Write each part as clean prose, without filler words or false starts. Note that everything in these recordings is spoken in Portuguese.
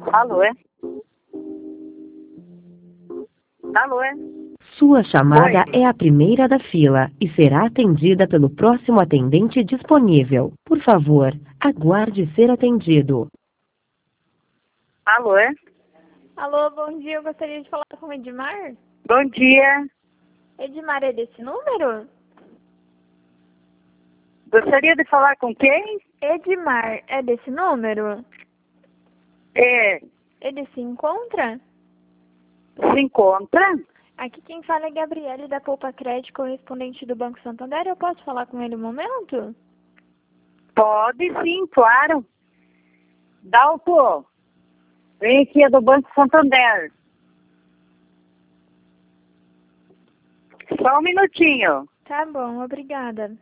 Alô, é? Alô, é? Sua chamada Oi. é a primeira da fila e será atendida pelo próximo atendente disponível. Por favor, aguarde ser atendido. Alô, é? Alô, bom dia. Eu gostaria de falar com o Edmar. Bom dia. Edmar é desse número? Gostaria de falar com quem? Edmar é desse número? É, Ele se encontra? se encontra? Aqui quem fala é Gabriele da Poupa Crédito, correspondente do Banco Santander. Eu posso falar com ele um momento? Pode sim, claro. Dalto, vem aqui, é do Banco Santander. Só um minutinho. Tá bom, obrigada.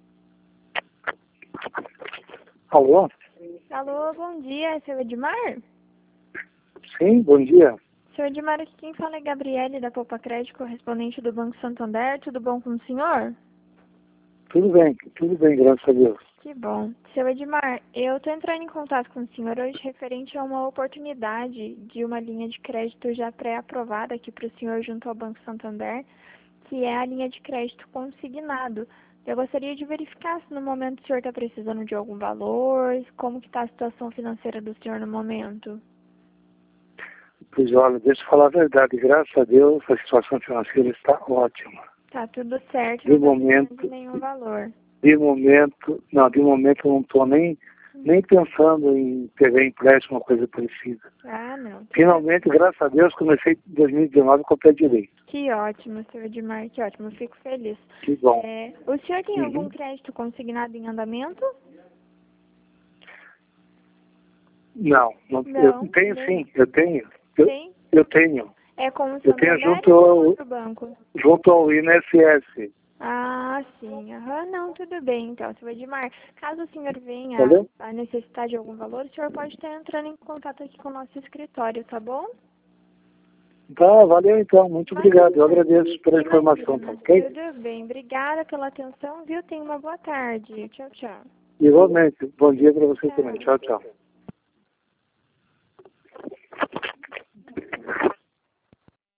Alô? Alô, bom dia. É seu Edmar? Sim, bom dia. Seu Edmar, aqui quem fala é Gabriele da Poupa Crédito, correspondente do Banco Santander. Tudo bom com o senhor? Tudo bem, graças a Deus. Que bom. Seu Edmar, eu estou entrando em contato com o senhor hoje referente a uma oportunidade de uma linha de crédito já pré-aprovada aqui para o senhor junto ao Banco Santander, que é a linha de crédito consignado. Eu gostaria de verificar se no momento o senhor está precisando de algum valor, como que está a situação financeira do senhor no momento. Pois olha, deixa eu falar a verdade, graças a Deus a situação financeira está ótima. Tá tudo certo, De não está momento, precisando de nenhum valor. de momento eu não estou nem pensando em pegar empréstimo, uma coisa parecida. Ah, não. Finalmente, graças a Deus, comecei 2019 com o pé direito. Que ótimo, seu Edmar, que ótimo, eu fico feliz. Que bom. O senhor tem algum Uhum. crédito consignado em andamento? Não, Não, eu tenho nem- sim, eu tenho. Tem? Eu tenho. É com o Eu tenho Santander ou com outro banco? junto ao INSS. Ah, sim. Aham, não, tudo bem. Então, seu Edmar, caso o senhor venha Valeu? a necessitar de algum valor, o senhor pode estar entrando em contato aqui com o nosso escritório, tá bom? Tá, valeu então, muito obrigado. Eu Imagina. agradeço pela informação, tá ok? Tudo bem. Obrigada pela atenção, viu? Tenha uma boa tarde. Tchau, tchau. Igualmente, bom dia para você também. Tchau, tchau.